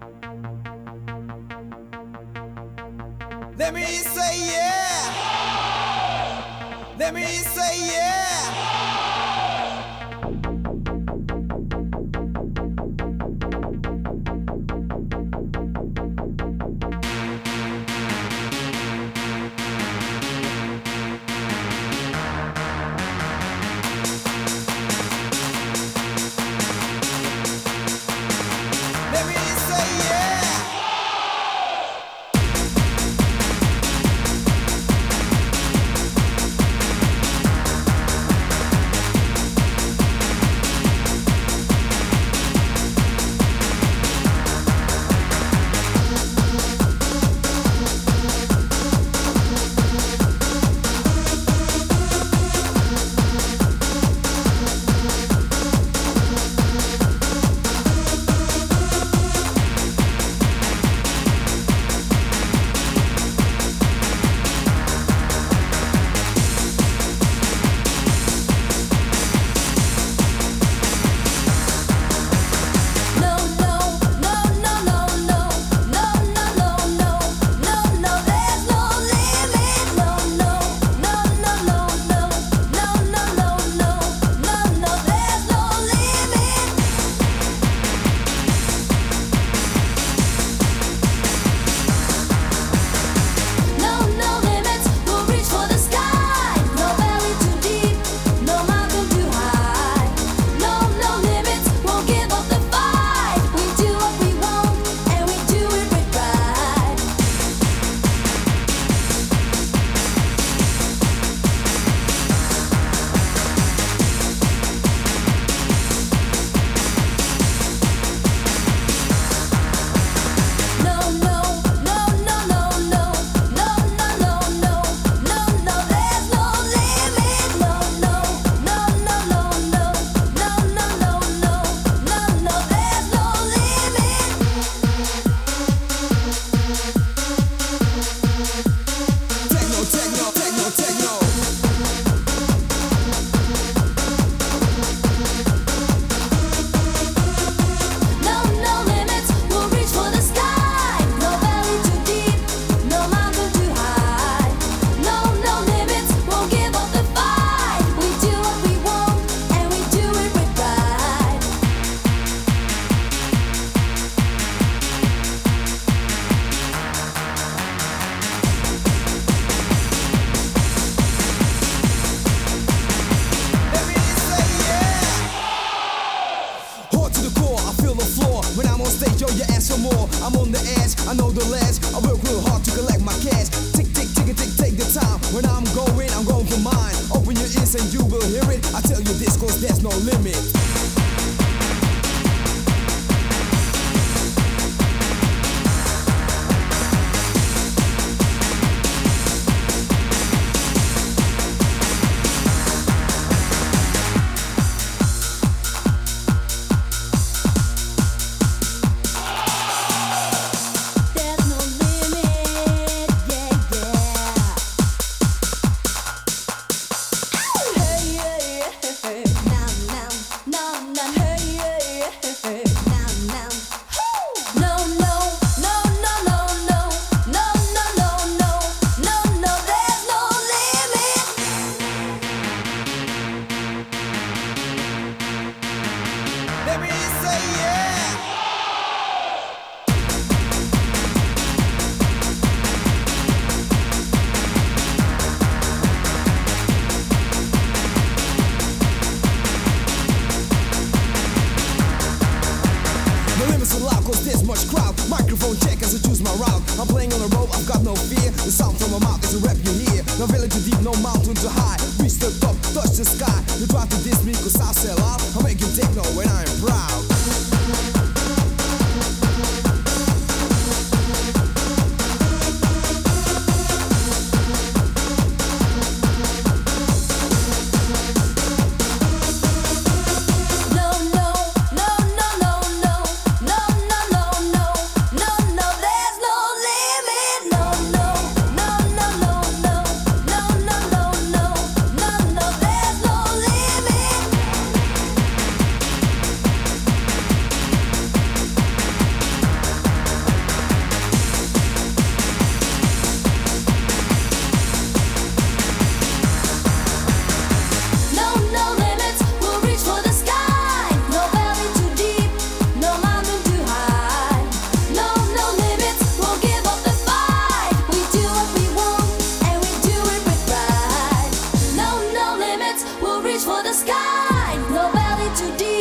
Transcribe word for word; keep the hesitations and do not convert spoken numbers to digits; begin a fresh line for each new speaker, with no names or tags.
Let me say yeah. Let me say yeah. Let me say yeah. I'm on the edge, I know the ledge. I work real hard to collect my cash. Tick, tick, tick, tick, take the time. When I'm going, I'm going for mine. Open your ears and you will hear it. I tell you this cause there's no limit. Let me say yeah. The limits are loud cause there's much crowd. Microphone check as I choose my route. I'm playing on the road, I've got no fear. The sound from my mouth is a rap you hear. No valley too deep, no mountain too high. Reach the top, touch the sky. You try to diss me cause I sell out. I'm making techno when I'm proud.
No, no, too deep.